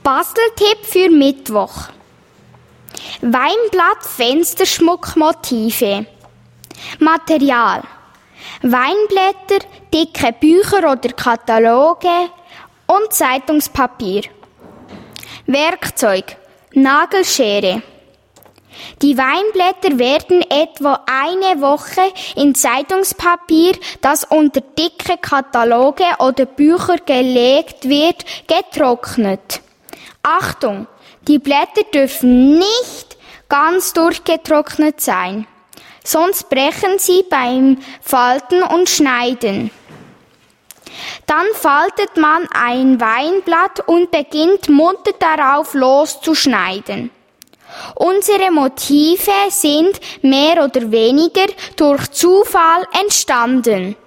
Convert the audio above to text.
Basteltipp für Mittwoch. Weinblatt Fensterschmuckmotive. Material: Weinblätter, dicke Bücher oder Kataloge und Zeitungspapier. Werkzeug: Nagelschere. Die Weinblätter werden etwa eine Woche in Zeitungspapier, das unter dicke Kataloge oder Bücher gelegt wird, getrocknet. Achtung! Die Blätter dürfen nicht ganz durchgetrocknet sein, sonst brechen sie beim Falten und Schneiden. Dann faltet man ein Weinblatt und beginnt munter darauf loszuschneiden. Unsere Motive sind mehr oder weniger durch Zufall entstanden.